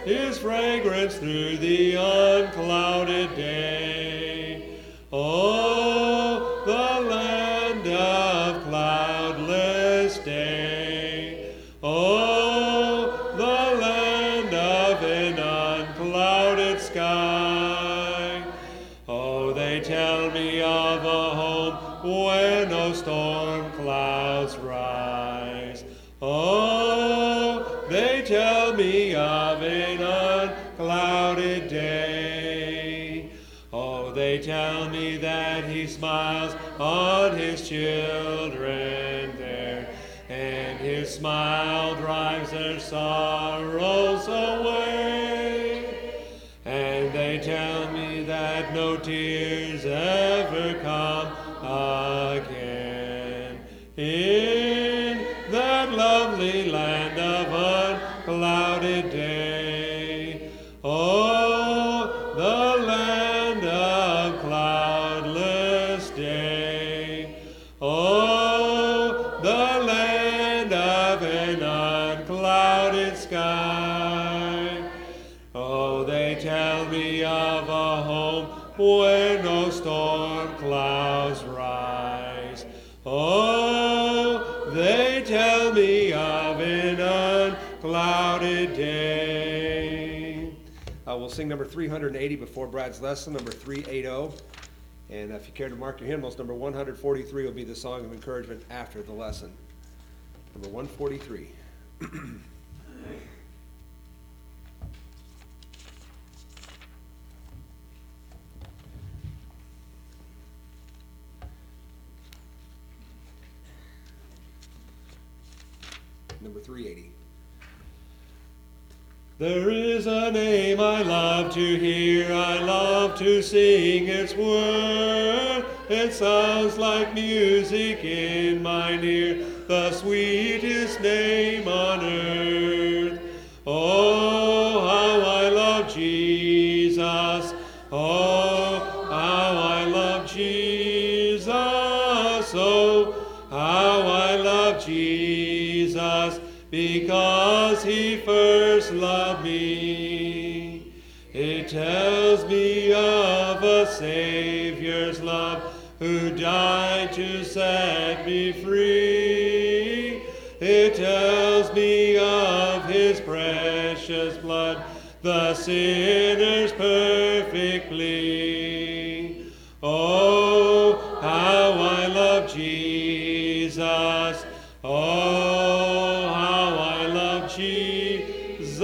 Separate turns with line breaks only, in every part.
his fragrance through the unclouded day. Oh, the land of cloudless day. Oh, the land of an unclouded sky. Oh, they tell me of a home where no storm clouds rise. Oh, they tell me of an unclouded day. Oh, they tell me that he smiles on his children there, and his smile drives their sorrows away. And they tell me that no tears ever come again in that lovely land of unclouded day. Oh, the land of cloudless day. Oh, the land of an unclouded sky. Oh, they tell me of a home where no storm clouds rise. Oh, they tell me of an unclouded day. We'll sing number 380 before Brad's lesson, number 380. And if you care to mark your hymnals, number 143 will be the song of encouragement after the lesson. Number 143. Number 380. There is a name I love to hear, I love to sing its word. It sounds like music in mine ear, the sweetest name on earth. Oh, how I love Jesus. Oh, how I love Jesus. Oh, how I love Jesus, because he first loved me. It tells me of a Savior's love who died to set me free. It tells me of his precious blood, the sinner's perfect plea. Oh, how I love Jesus. Oh, how I love Jesus.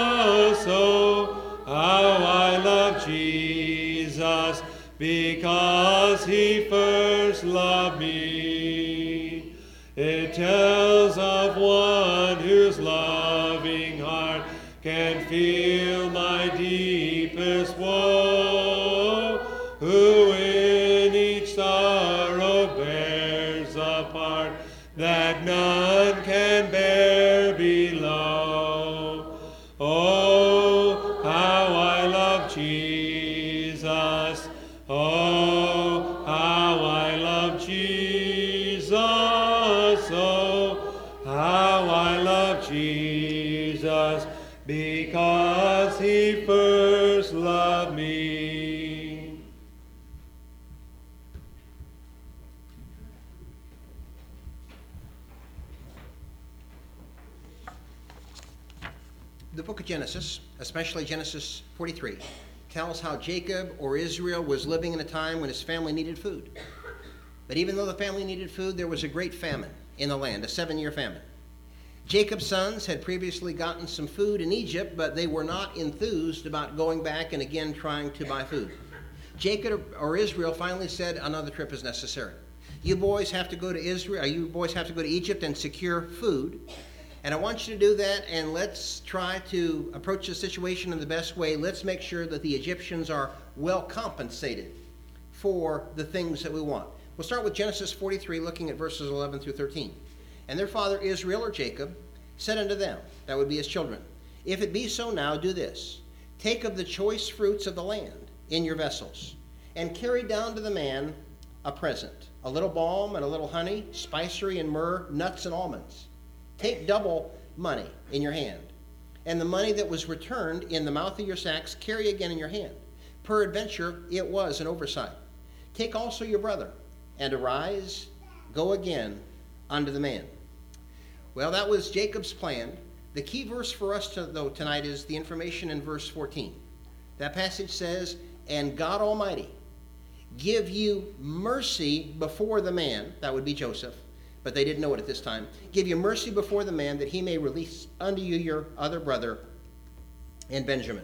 Oh, how I love Jesus, because he first loved me. It tells of one whose loving heart can feel my deepest woe, who in each sorrow bears a part that none can bear below. Oh, how I love Jesus. Oh, how I love Jesus. Oh, how I love Jesus, because he first loved me.
The book of Genesis, especially Genesis 43, tells how Jacob or Israel was living in a time when his family needed food. But even though the family needed food, there was a great famine in the land, a 7-year famine. Jacob's sons had previously gotten some food in Egypt, but they were not enthused about going back and again trying to buy food. Jacob or Israel finally said another trip is necessary. You boys have to go to Israel, you boys have to go to Egypt and secure food. And I want you to do that, and let's try to approach the situation in the best way. Let's make sure that the Egyptians are well compensated for the things that we want. We'll start with Genesis 43, looking at verses 11 through 13. And their father Israel, or Jacob, said unto them, that would be his children, if it be so now, do this. Take of the choice fruits of the land in your vessels, and carry down to the man a present, a little balm and a little honey, spicery and myrrh, nuts and almonds. Take double money in your hand. and the money that was returned in the mouth of your sacks carry again in your hand. Peradventure it was an oversight. Take also your brother, and arise, go again unto the man. Well, that was Jacob's plan. The key verse for us tonight is the information in verse 14. That passage says, and God Almighty give you mercy before the man, that would be Joseph, but they didn't know it at this time, give you mercy before the man that he may release unto you your other brother and Benjamin.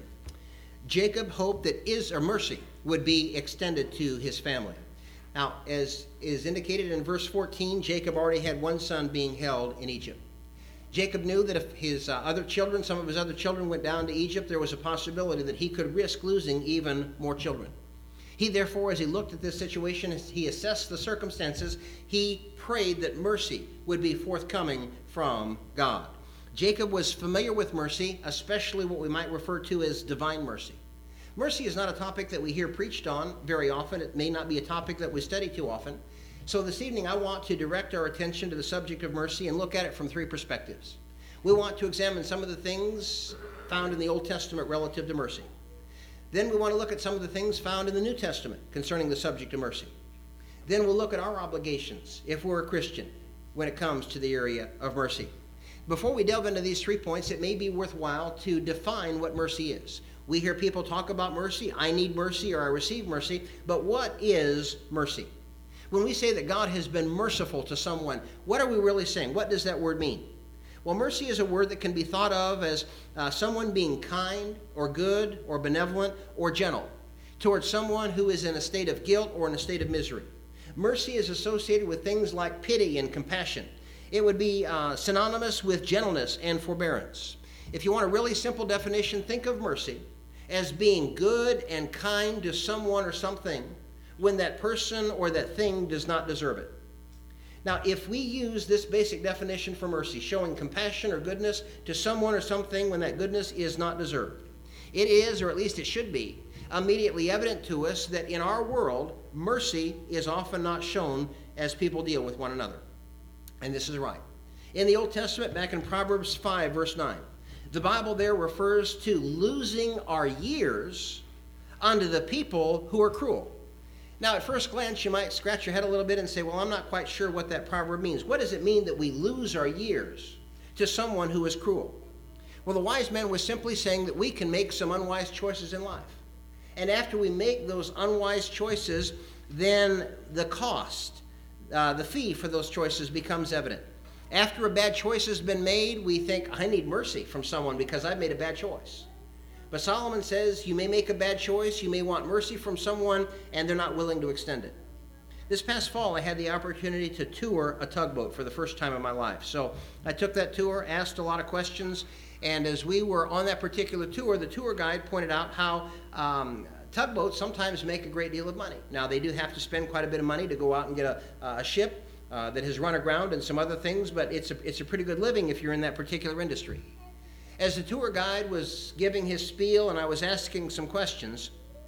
Jacob hoped that mercy would be extended to his family. Now, as is indicated in verse 14, Jacob already had one son being held in Egypt. Jacob knew that if his some of his other children went down to Egypt, there was a possibility that he could risk losing even more children. He therefore, as he looked at this situation, as he assessed the circumstances, he prayed that mercy would be forthcoming from God. Jacob was familiar with mercy, especially what we might refer to as divine mercy. Mercy is not a topic that we hear preached on very often. It may not be a topic that we study too often. So this evening I want to direct our attention to the subject of mercy and look at it from three perspectives. We want to examine some of the things found in the Old Testament relative to mercy. Then we want to look at some of the things found in the New Testament concerning the subject of mercy. Then we'll look at our obligations, if we're a Christian, when it comes to the area of mercy. Before we delve into these 3 points, it may be worthwhile to define what mercy is. We hear people talk about mercy, I need mercy or I receive mercy, but what is mercy? When we say that God has been merciful to someone, what are we really saying? What does that word mean? Well, mercy is a word that can be thought of as someone being kind or good or benevolent or gentle towards someone who is in a state of guilt or in a state of misery. Mercy is associated with things like pity and compassion. It would be synonymous with gentleness and forbearance. If you want a really simple definition, think of mercy as being good and kind to someone or something when that person or that thing does not deserve it. Now, if we use this basic definition for mercy, showing compassion or goodness to someone or something when that goodness is not deserved, it is, or at least it should be, immediately evident to us that in our world, mercy is often not shown as people deal with one another. And this is right. In the Old Testament, back in Proverbs 5, verse 9, the Bible there refers to losing our years unto the people who are cruel. Now, at first glance, you might scratch your head a little bit and say, well, I'm not quite sure what that proverb means. What does it mean that we lose our years to someone who is cruel? Well, the wise man was simply saying that we can make some unwise choices in life. And after we make those unwise choices, then the cost, the fee for those choices becomes evident. After a bad choice has been made, we think, I need mercy from someone because I've made a bad choice. But Solomon says you may make a bad choice, you may want mercy from someone, and they're not willing to extend it. This past fall, I had the opportunity to tour a tugboat for the first time in my life. So I took that tour, asked a lot of questions, and as we were on that particular tour, the tour guide pointed out how tugboats sometimes make a great deal of money. Now, they do have to spend quite a bit of money to go out and get a ship that has run aground and some other things, but it's a pretty good living if you're in that particular industry. As the tour guide was giving his spiel and I was asking some questions,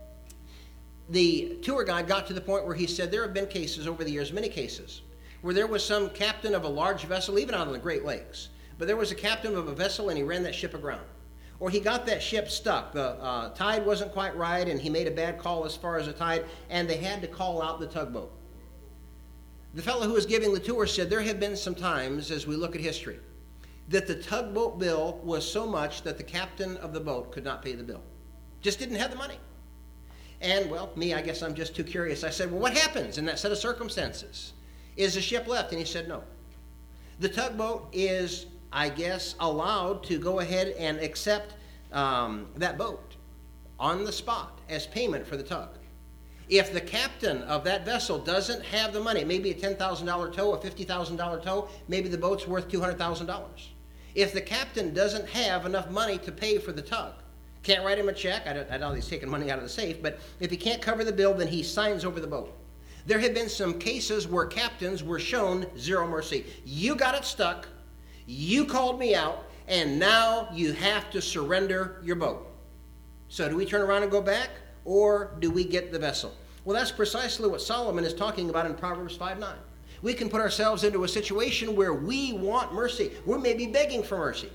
the tour guide got to the point where he said there have been cases over the years, many cases, where there was some captain of a large vessel, even out on the Great Lakes, but there was a captain of a vessel and he ran that ship aground. Or he got that ship stuck. The tide wasn't quite right and he made a bad call as far as the tide, and they had to call out the tugboat. The fellow who was giving the tour said there have been some times, as we look at history, that the tugboat bill was so much that the captain of the boat could not pay the bill. Just didn't have the money. And, well, I guess I'm just too curious. I said, well, what happens in that set of circumstances? Is the ship left? And he said, no. The tugboat is, I guess, allowed to go ahead and accept that boat on the spot as payment for the tug. If the captain of that vessel doesn't have the money, maybe a $10,000 tow, a $50,000 tow, maybe the boat's worth $200,000. If the captain doesn't have enough money to pay for the tug, can't write him a check, I know he's taking money out of the safe, but if he can't cover the bill, then he signs over the boat. There have been some cases where captains were shown zero mercy. You got it stuck, you called me out, and now you have to surrender your boat. So do we turn around and go back, or do we get the vessel? Well, that's precisely what Solomon is talking about in Proverbs 5:9. We can put ourselves into a situation where we want mercy. We're maybe begging for mercy.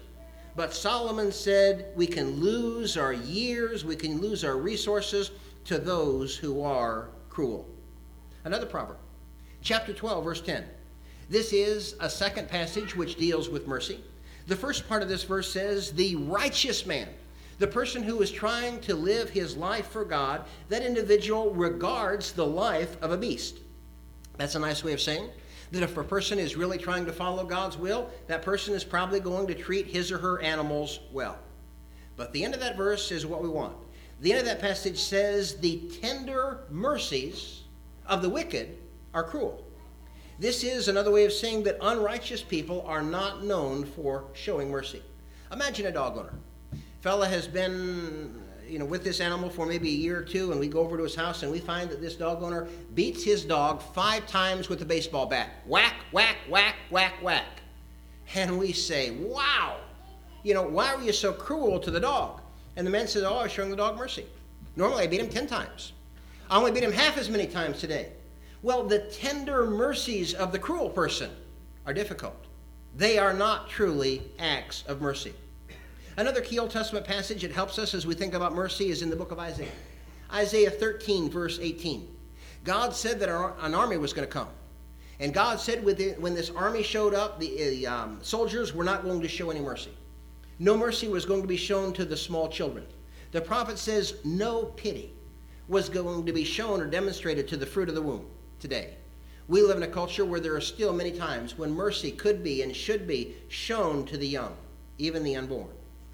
But Solomon said we can lose our years, we can lose our resources to those who are cruel. Another proverb, chapter 12, verse 10. This is a second passage which deals with mercy. The first part of this verse says, the righteous man, the person who is trying to live his life for God, that individual regards the life of a beast. That's a nice way of saying that if a person is really trying to follow God's will, that person is probably going to treat his or her animals well. But the end of that verse is what we want. The end of that passage says, the tender mercies of the wicked are cruel. This is another way of saying that unrighteous people are not known for showing mercy. Imagine a dog owner. Fella has been with this animal for maybe a year or two, and we go over to his house and we find that this dog owner beats his dog 5 times with a baseball bat. Whack, whack, whack, whack, whack. And we say, wow, why are you so cruel to the dog? And the man says, oh, I was showing the dog mercy. Normally I beat him 10 times. I only beat him half as many times today. Well, the tender mercies of the cruel person are difficult. They are not truly acts of mercy. Another key Old Testament passage that helps us as we think about mercy is in the book of Isaiah. Isaiah 13, verse 18. God said that an army was going to come. And God said when this army showed up, the soldiers were not going to show any mercy. No mercy was going to be shown to the small children. The prophet says no pity was going to be shown or demonstrated to the fruit of the womb today. We live in a culture where there are still many times when mercy could be and should be shown to the young, even the unborn.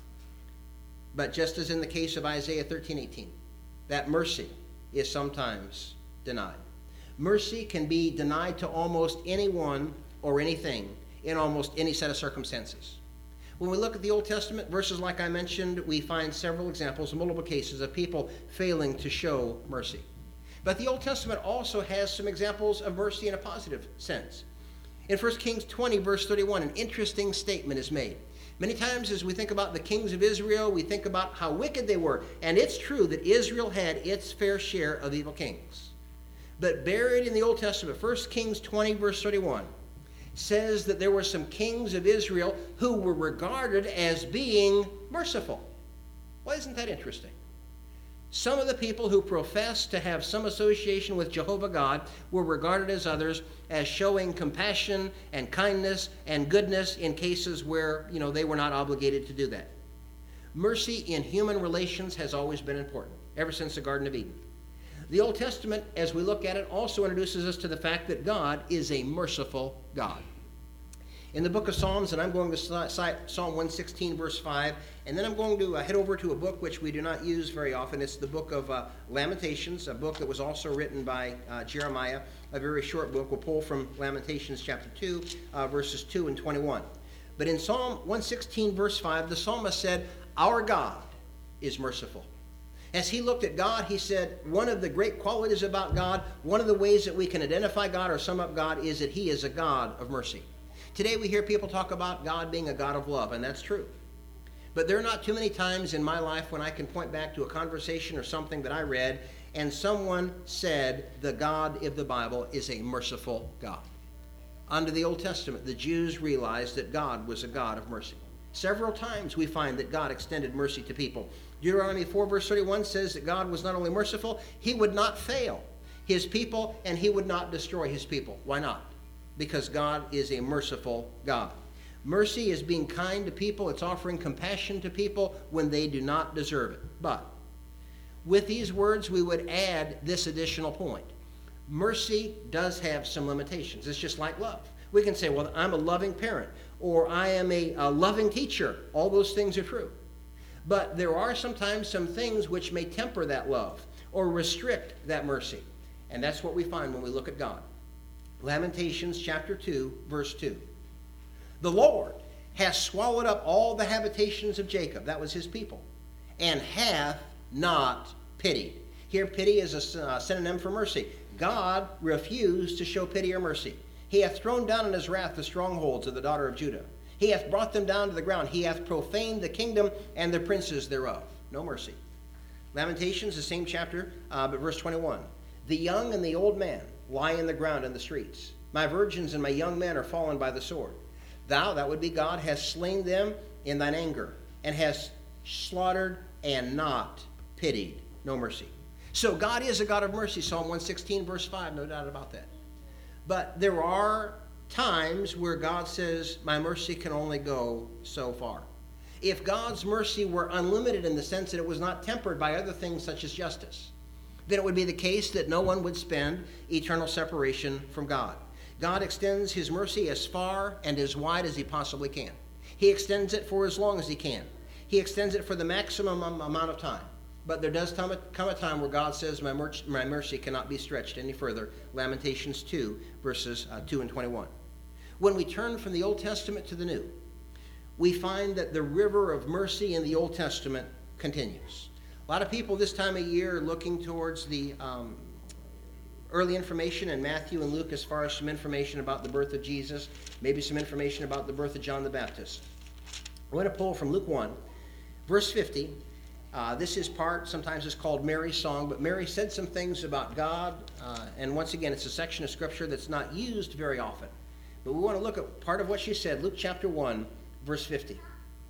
But just as in the case of Isaiah 13:18, that mercy is sometimes denied. Mercy can be denied to almost anyone or anything in almost any set of circumstances. When we look at the Old Testament, verses like I mentioned, we find several examples, multiple cases of people failing to show mercy. But the Old Testament also has some examples of mercy in a positive sense. In 1 Kings 20, verse 31, an interesting statement is made. Many times as we think about the kings of Israel, we think about how wicked they were. And it's true that Israel had its fair share of evil kings. But buried in the Old Testament, 1 Kings 20, verse 31, says that there were some kings of Israel who were regarded as being merciful. Well, isn't that interesting? Some of the people who professed to have some association with Jehovah God were regarded as others as showing compassion and kindness and goodness in cases where, they were not obligated to do that. Mercy in human relations has always been important, ever since the Garden of Eden. The Old Testament, as we look at it, also introduces us to the fact that God is a merciful God. In the book of Psalms, and I'm going to cite Psalm 116, verse 5, and then I'm going to head over to a book which we do not use very often. It's the book of Lamentations, a book that was also written by Jeremiah, a very short book. We'll pull from Lamentations chapter 2, verses 2 and 21. But in Psalm 116, verse 5, the psalmist said, our God is merciful. As he looked at God, he said, one of the great qualities about God, one of the ways that we can identify God or sum up God is that he is a God of mercy. Today we hear people talk about God being a God of love, and that's true. But there are not too many times in my life when I can point back to a conversation or something that I read, and someone said the God of the Bible is a merciful God. Under the Old Testament, the Jews realized that God was a God of mercy. Several times we find that God extended mercy to people. Deuteronomy 4, verse 31 says that God was not only merciful, he would not fail his people, and he would not destroy his people. Why not? Because God is a merciful God. Mercy is being kind to people. It's offering compassion to people when they do not deserve it. But with these words, we would add this additional point. Mercy does have some limitations. It's just like love. We can say, well, I'm a loving parent, or I am a loving teacher. All those things are true. But there are sometimes some things which may temper that love or restrict that mercy. And that's what we find when we look at God. Lamentations chapter 2, verse 2. The Lord has swallowed up all the habitations of Jacob, that was his people, and hath not pitied. Here, pity is a synonym for mercy. God refused to show pity or mercy. He hath thrown down in his wrath the strongholds of the daughter of Judah. He hath brought them down to the ground. He hath profaned the kingdom and the princes thereof. No mercy. Lamentations, the same chapter, but verse 21. The young and the old man lie in the ground in the streets. My virgins and my young men are fallen by the sword. Thou, that would be God, hast slain them in thine anger, and hast slaughtered and not pitied. No mercy. So God is a God of mercy. Psalm 116, verse 5, no doubt about that. But there are times where God says, my mercy can only go so far. If God's mercy were unlimited in the sense that it was not tempered by other things such as justice, then it would be the case that no one would spend eternal separation from God. God extends his mercy as far and as wide as he possibly can. He extends it for as long as he can. He extends it for the maximum amount of time. But there does come a time where God says, my mercy cannot be stretched any further. Lamentations 2, verses 2 and 21. When we turn from the Old Testament to the New, we find that the river of mercy in the Old Testament continues. A lot of people this time of year are looking towards the early information in Matthew and Luke as far as some information about the birth of Jesus, maybe some information about the birth of John the Baptist. I want to pull from Luke 1, verse 50. This is part, sometimes it's called Mary's song, but Mary said some things about God, and once again, it's a section of Scripture that's not used very often. But we want to look at part of what she said, Luke chapter 1, verse 50.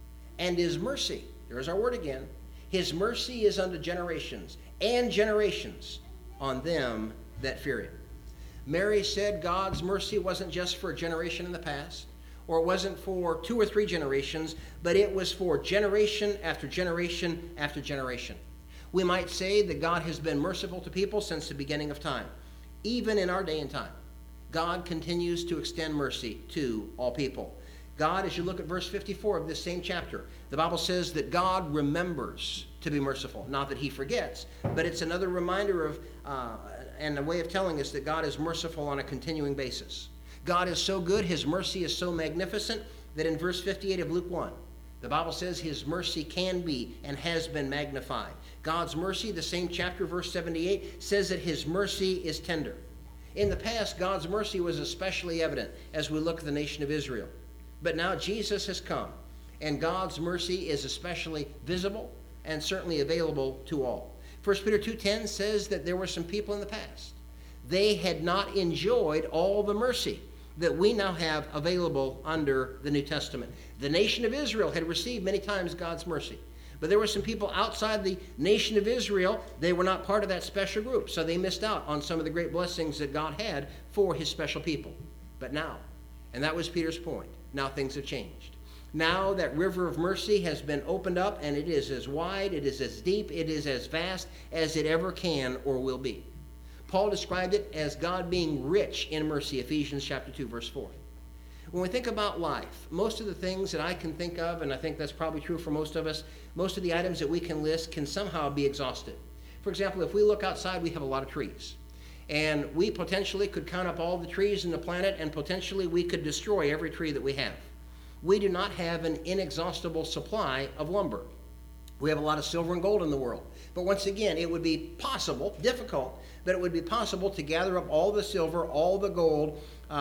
And his mercy, there's our word again, his mercy is unto generations and generations on them that fear him. Mary said God's mercy wasn't just for a generation in the past, or it wasn't for 2 or 3 generations, but it was for generation after generation after generation. We might say that God has been merciful to people since the beginning of time. Even in our day and time, God continues to extend mercy to all people. God, as you look at verse 54 of this same chapter, the Bible says that God remembers to be merciful. Not that he forgets, but it's another reminder of, and a way of telling us that God is merciful on a continuing basis. God is so good, his mercy is so magnificent, that in verse 58 of Luke 1, the Bible says his mercy can be and has been magnified. God's mercy, the same chapter, verse 78, says that his mercy is tender. In the past, God's mercy was especially evident as we look at the nation of Israel. But now Jesus has come, and God's mercy is especially visible and certainly available to all. 1 Peter 2:10 says that there were some people in the past. They had not enjoyed all the mercy that we now have available under the New Testament. The nation of Israel had received many times God's mercy. But there were some people outside the nation of Israel. They were not part of that special group, so they missed out on some of the great blessings that God had for his special people. But now, and that was Peter's point, now things have changed. Now that river of mercy has been opened up, and it is as wide, it is as deep, it is as vast as it ever can or will be. Paul described it as God being rich in mercy, Ephesians chapter 2, verse 4. When we think about life, most of the things that I can think of, and I think that's probably true for most of us, most of the items that we can list can somehow be exhausted. For example, if we look outside, we have a lot of trees. And we potentially could count up all the trees in the planet, and potentially we could destroy every tree that we have. We do not have an inexhaustible supply of lumber. We have a lot of silver and gold in the world. But once again, it would be possible, difficult, but it would be possible to gather up all the silver, all the gold,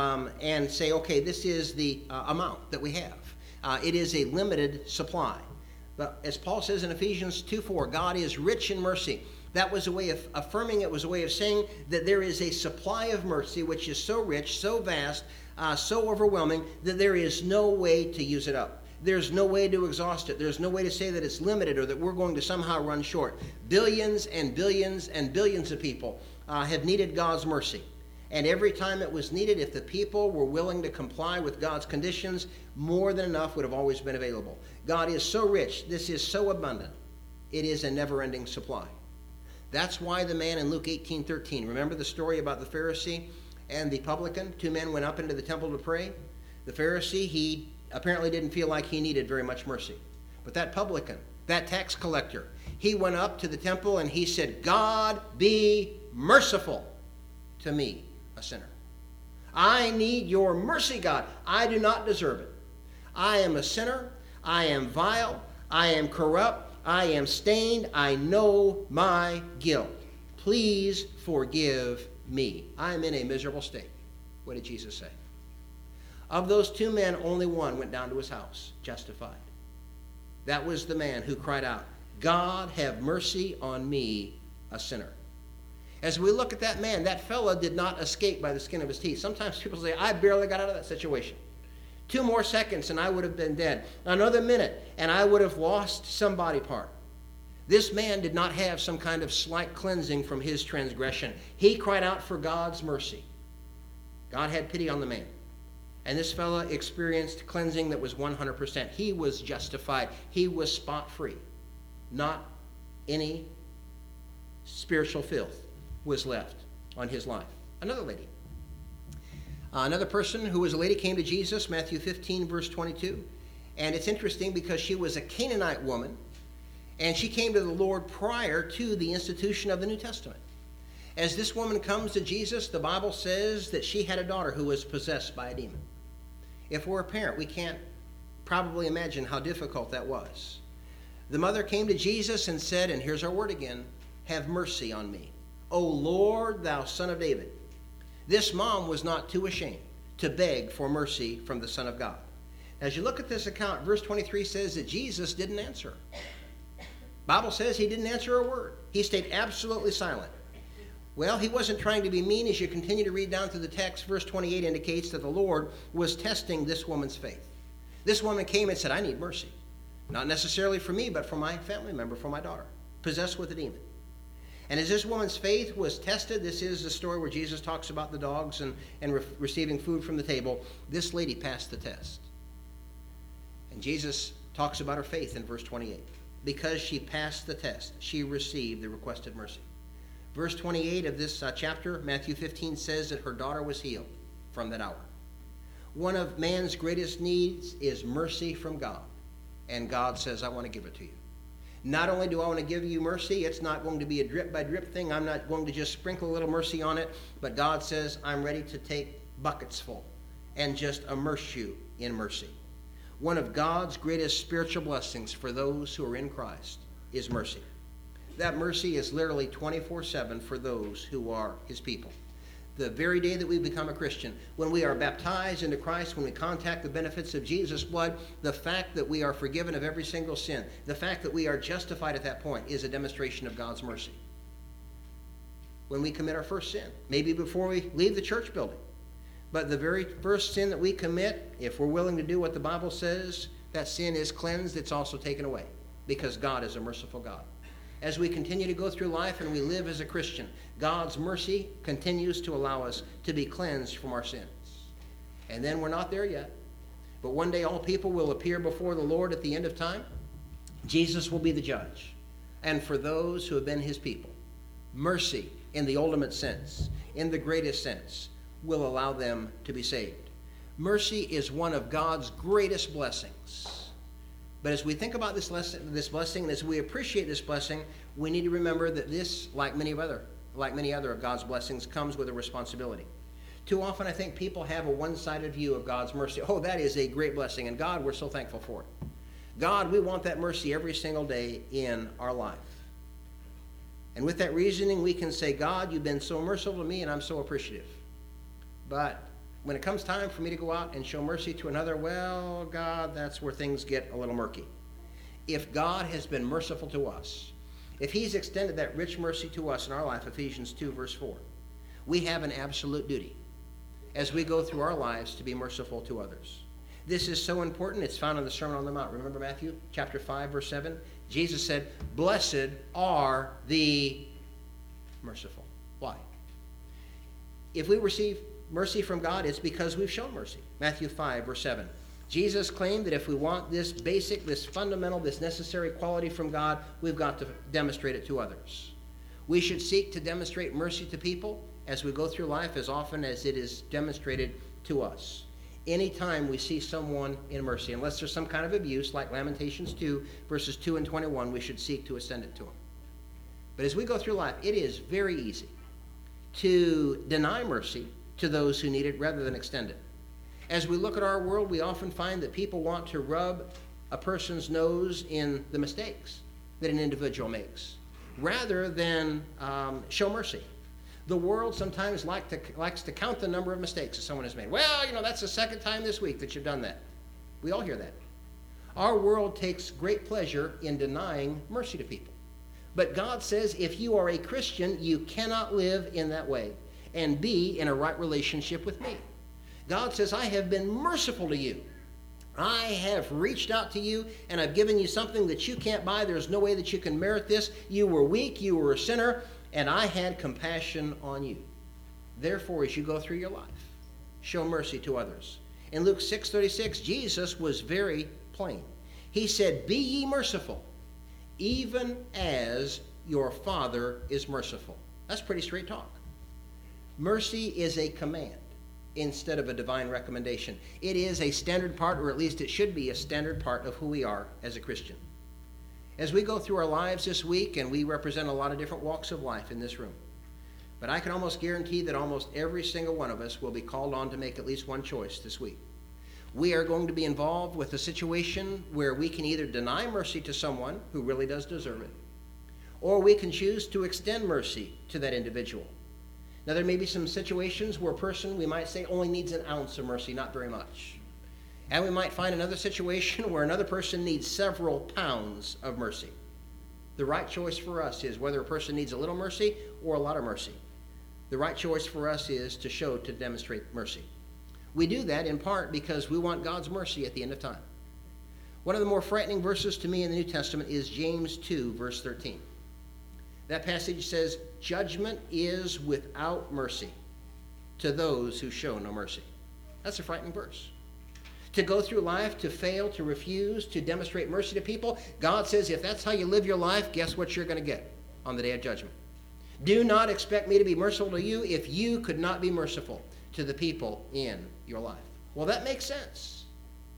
and say, okay, this is the amount that we have. It is a limited supply. But as Paul says in Ephesians 2:4, God is rich in mercy. That was a way of affirming, it was a way of saying that there is a supply of mercy which is so rich, so vast, so overwhelming that there is no way to use it up. There's no way to exhaust it. There's no way to say that it's limited or that we're going to somehow run short. Billions and billions and billions of people have needed God's mercy. And every time it was needed, if the people were willing to comply with God's conditions, more than enough would have always been available. God is so rich. This is so abundant. It is a never-ending supply. That's why the man in Luke 18:13, remember the story about the Pharisee and the publican? 2 men went up into the temple to pray. The Pharisee, he apparently didn't feel like he needed very much mercy. But that publican, that tax collector, he went up to the temple and he said, God be merciful to me, a sinner. I need your mercy, God. I do not deserve it. I am a sinner. I am vile. I am corrupt. I am stained. I know my guilt. Please forgive me. I am in a miserable state. What did Jesus say? Of those 2 men, only one went down to his house, justified. That was the man who cried out, God, have mercy on me, a sinner. As we look at that man, that fellow did not escape by the skin of his teeth. Sometimes people say, I barely got out of that situation. 2 more seconds and I would have been dead. Another minute and I would have lost some body part. This man did not have some kind of slight cleansing from his transgression. He cried out for God's mercy. God had pity on the man. And this fellow experienced cleansing that was 100%. He was justified. He was spot-free. Not any spiritual filth was left on his life. Another lady. Another person who was a lady came to Jesus, Matthew 15, verse 22. And it's interesting because she was a Canaanite woman, and she came to the Lord prior to the institution of the New Testament. As this woman comes to Jesus, the Bible says that she had a daughter who was possessed by a demon. If we're a parent, we can't probably imagine how difficult that was. The mother came to Jesus and said, and here's our word again, have mercy on me, O Lord, thou Son of David. This mom was not too ashamed to beg for mercy from the Son of God. As you look at this account, verse 23 says that Jesus didn't answer her. Bible says he didn't answer a word. He stayed absolutely silent. Well, he wasn't trying to be mean. As you continue to read down through the text, verse 28 indicates that the Lord was testing this woman's faith. This woman came and said, I need mercy. Not necessarily for me, but for my family member, for my daughter, possessed with a demon. And as this woman's faith was tested, this is the story where Jesus talks about the dogs and receiving food from the table. This lady passed the test. And Jesus talks about her faith in verse 28. Because she passed the test, she received the requested mercy. Verse 28 of this chapter, Matthew 15, says that her daughter was healed from that hour. One of man's greatest needs is mercy from God. And God says, I want to give it to you. Not only do I want to give you mercy, it's not going to be a drip-by-drip thing. I'm not going to just sprinkle a little mercy on it. But God says, I'm ready to take buckets full and just immerse you in mercy. One of God's greatest spiritual blessings for those who are in Christ is mercy. That mercy is literally 24/7 for those who are his people. The very day that we become a Christian, when we are baptized into Christ, when we contact the benefits of Jesus' blood, the fact that we are forgiven of every single sin, the fact that we are justified at that point is a demonstration of God's mercy. When we commit our first sin, maybe before we leave the church building, but the very first sin that we commit, if we're willing to do what the Bible says, that sin is cleansed, it's also taken away, because God is a merciful God. As we continue to go through life and we live as a Christian, God's mercy continues to allow us to be cleansed from our sins. And then we're not there yet. But one day all people will appear before the Lord at the end of time. Jesus will be the judge. And for those who have been his people, mercy in the ultimate sense, in the greatest sense, will allow them to be saved. Mercy is one of God's greatest blessings. But as we think about this blessing, and as we appreciate this blessing, we need to remember that this, like many other of God's blessings, comes with a responsibility. Too often I think people have a one-sided view of God's mercy. Oh, that is a great blessing, and God, we're so thankful for it. God, we want that mercy every single day in our life. And with that reasoning, we can say, God, you've been so merciful to me, and I'm so appreciative. But when it comes time for me to go out and show mercy to another, well, God, that's where things get a little murky. If God has been merciful to us, if he's extended that rich mercy to us in our life, Ephesians 2, verse 4, we have an absolute duty as we go through our lives to be merciful to others. This is so important. It's found in the Sermon on the Mount. Remember Matthew chapter 5, verse 7? Jesus said, blessed are the merciful. Why? If we receive mercy from God, it's because we've shown mercy. Matthew 5, verse 7. Jesus claimed that if we want this basic, this fundamental, this necessary quality from God, we've got to demonstrate it to others. We should seek to demonstrate mercy to people as we go through life as often as it is demonstrated to us. Anytime we see someone in mercy, unless there's some kind of abuse, like Lamentations 2, verses 2 and 21, we should seek to extend it to them. But as we go through life, it is very easy to deny mercy to those who need it rather than extend it. As we look at our world, we often find that people want to rub a person's nose in the mistakes that an individual makes rather than show mercy. The world sometimes likes to count the number of mistakes that someone has made. Well, that's the second time this week that you've done that. We all hear that. Our world takes great pleasure in denying mercy to people. But God says if you are a Christian, you cannot live in that way and be in a right relationship with me. God says, I have been merciful to you. I have reached out to you and I've given you something that you can't buy. There's no way that you can merit this. You were weak, you were a sinner, and I had compassion on you. Therefore, as you go through your life, show mercy to others. In Luke 6:36, Jesus was very plain. He said, "Be ye merciful, even as your Father is merciful." That's pretty straight talk. Mercy is a command instead of a divine recommendation. It is a standard part, or at least it should be a standard part of who we are as a Christian. As we go through our lives this week, and we represent a lot of different walks of life in this room, but I can almost guarantee that almost every single one of us will be called on to make at least one choice this week. We are going to be involved with a situation where we can either deny mercy to someone who really does deserve it, or we can choose to extend mercy to that individual. Now, there may be some situations where a person, we might say, only needs an ounce of mercy, not very much. And we might find another situation where another person needs several pounds of mercy. The right choice for us is whether a person needs a little mercy or a lot of mercy. The right choice for us is to demonstrate mercy. We do that in part because we want God's mercy at the end of time. One of the more frightening verses to me in the New Testament is James 2, verse 13. That passage says, "Judgment is without mercy to those who show no mercy." That's a frightening verse. To go through life, to fail, to refuse, to demonstrate mercy to people, God says, if that's how you live your life, guess what you're going to get on the day of judgment? Do not expect me to be merciful to you if you could not be merciful to the people in your life. Well, that makes sense.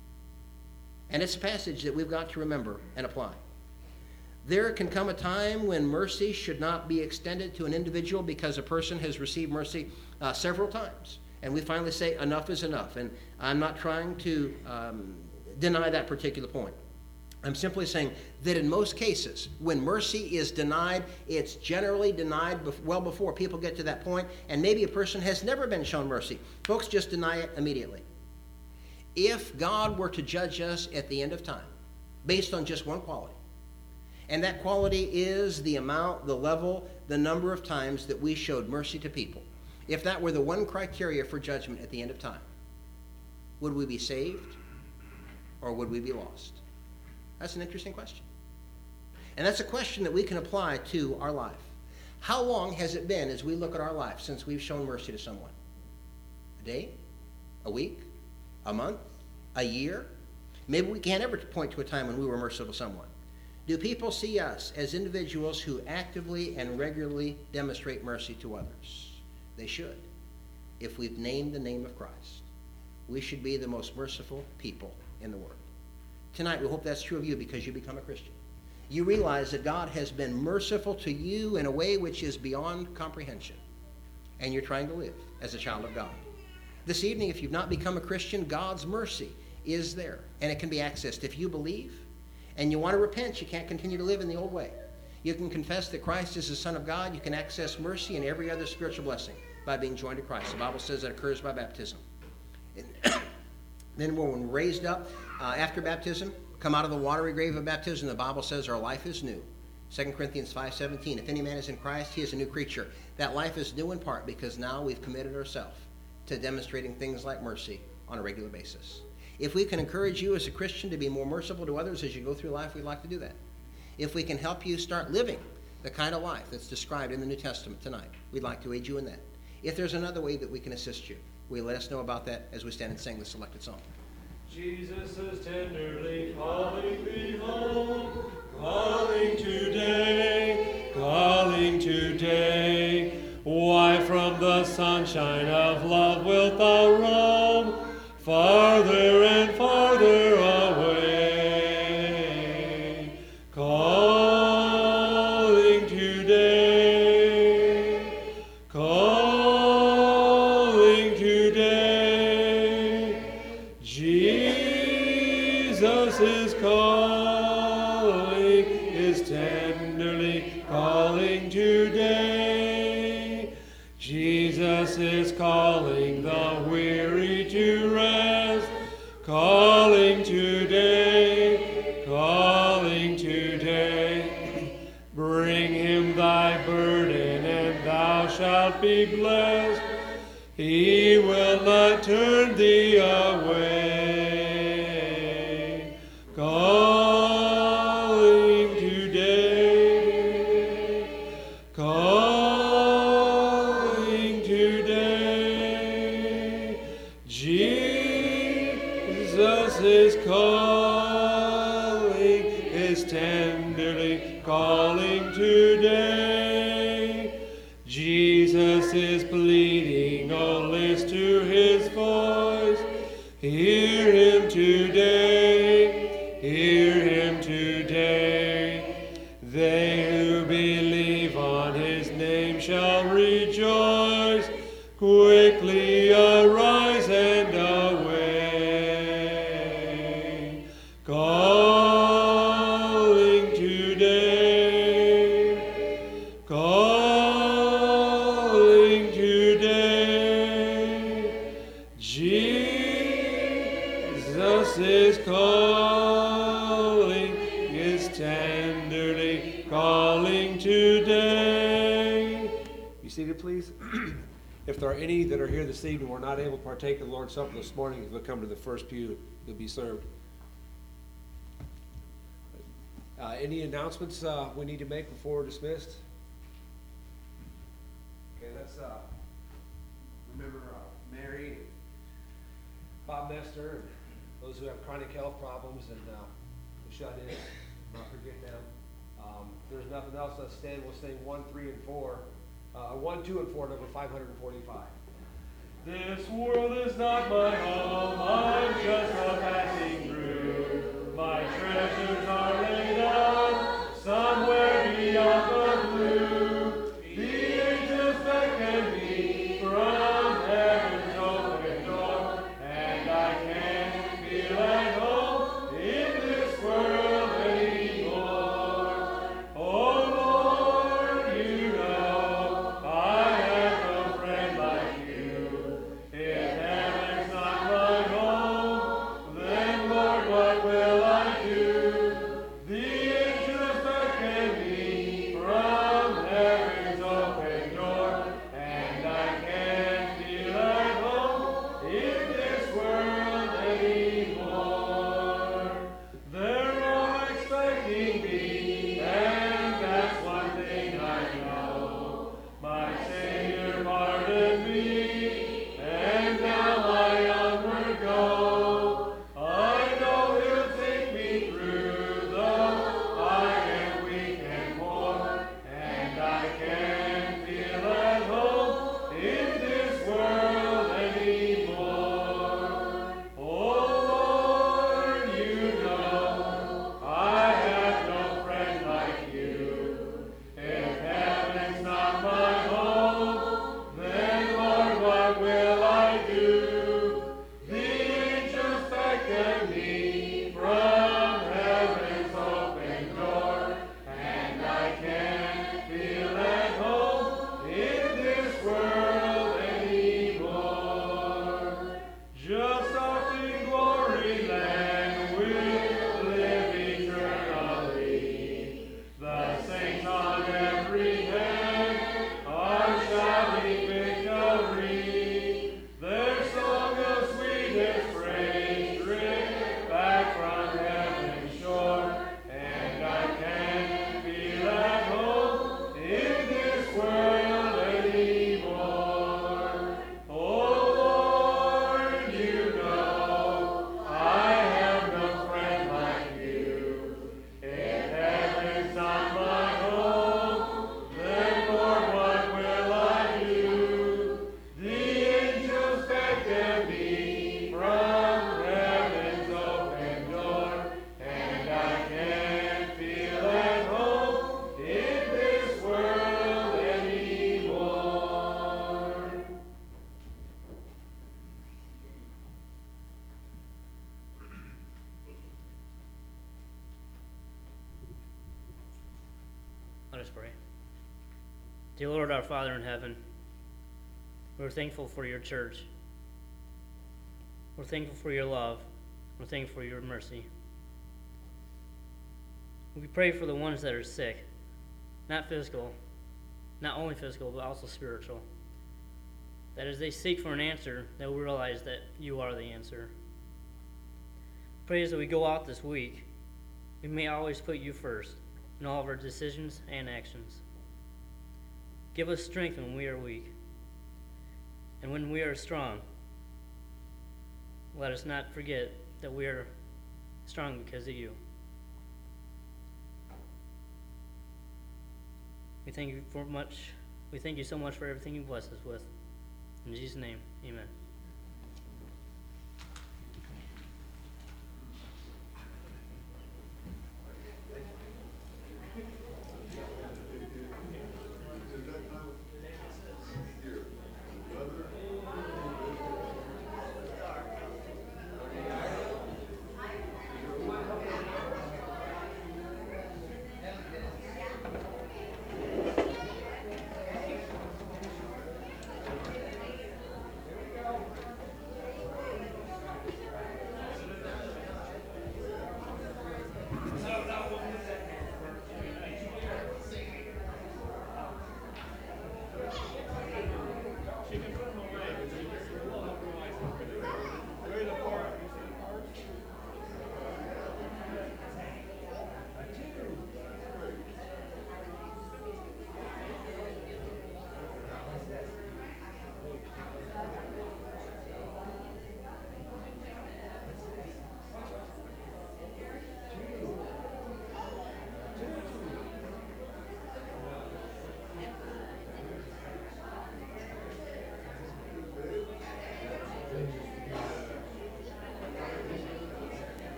And it's a passage that we've got to remember and apply. There can come a time when mercy should not be extended to an individual because a person has received mercy several times. And we finally say, enough is enough. And I'm not trying to deny that particular point. I'm simply saying that in most cases, when mercy is denied, it's generally denied well before people get to that point, and maybe a person has never been shown mercy. Folks just deny it immediately. If God were to judge us at the end of time, based on just one quality, and that quality is the amount, the level, the number of times that we showed mercy to people, if that were the one criteria for judgment at the end of time, would we be saved or would we be lost? That's an interesting question. And that's a question that we can apply to our life. How long has it been as we look at our life since we've shown mercy to someone? A day? A week? A month? A year? Maybe we can't ever point to a time when we were merciful to someone. Do people see us as individuals who actively and regularly demonstrate mercy to others? They should. If we've named the name of Christ, we should be the most merciful people in the world. Tonight, we hope that's true of you because you become a Christian. You realize that God has been merciful to you in a way which is beyond comprehension, and you're trying to live as a child of God. This evening, if you've not become a Christian, God's mercy is there, and it can be accessed. If you believe and you want to repent, you can't continue to live in the old way. You can confess that Christ is the Son of God. You can access mercy and every other spiritual blessing by being joined to Christ. The Bible says that occurs by baptism. Then when we're raised up after baptism, come out of the watery grave of baptism, the Bible says our life is new. 2 Corinthians 5:17, if any man is in Christ, he is a new creature. That life is new in part because now we've committed ourselves to demonstrating things like mercy on a regular basis. If we can encourage you as a Christian to be more merciful to others as you go through life, we'd like to do that. If we can help you start living the kind of life that's described in the New Testament tonight, we'd like to aid you in that. If there's another way that we can assist you, will you let us know about that as we stand and sing the selected song?
Jesus is tenderly calling me home, calling today, calling today. Why from the sunshine of love wilt thou roam, farther and farther away? Calling today, calling today. Jesus is calling, is tenderly calling today. Jesus is calling the weary to rest, calling today, calling today. Bring him thy burden and thou shalt be blessed. He will not turn thee away. calling today. Jesus is pleading, oh, listen to his voice. Hear him today, hear him today. They who believe on his name shall rejoice. Quickly arise and away. Calling today, calling today. Jesus is calling, is tenderly calling today.
Be seated, please. If there are any that are here this evening who are not able to partake of the Lord's Supper this morning, if they'll come to the first pew, they'll be served. Any announcements we need to make before we're dismissed? Okay, let's remember Mary, and Bob Nestor, and those who have chronic health problems and the shut-ins. Not forget them. If there's nothing else, let's stand. We'll sing 1, 3, and 4. 1, 2, and 4, number 545.
This world is not my home, I'm just a passing through. My treasures are laid out somewhere beyond the blue. The angels beckon me from heaven's open door, and I can't feel at home in this world anymore. Oh Lord, you know I have no friend like you. If heaven's not my home, then Lord, what will I do? The angels beckon me from heaven's open door, and I can't feel at home in this world anymore. They're all expecting me, and that's one thing I know. My Savior pardoned me, and now I onward go. I know he'll take me through, though I am weak and poor, and I can't feel at home in this world anymore. Oh Lord, you know I have no friend like you. If heaven's not my home, then Lord, what will I do? The angels beckon me from heaven's open door, and I can't feel at home in this world anymore. Just up in glory land we'll live eternally. The saints on every hand are shouting victory. Their song of sweetest praise drifts back from heaven's shore, and I can't feel at home in this world anymore. Oh Lord, you know I have no friend like you. If heaven's not my home, then Lord, what will I do? The angels beckon me from heaven's open door, and I can't feel at home in this world anymore.
Let us pray. Dear Lord, our Father in heaven, we're thankful for your church. We're thankful for your love. We're thankful for your mercy. We pray for the ones that are sick, not physical, not only physical, but also spiritual. That as they seek for an answer, they'll realize that you are the answer. Pray as we go out this week, we may always put you first in all of our decisions and actions. Give us strength when we are weak. And when we are strong, let us not forget that we are strong because of you. We thank you so much for everything you bless us with. In Jesus' name, amen.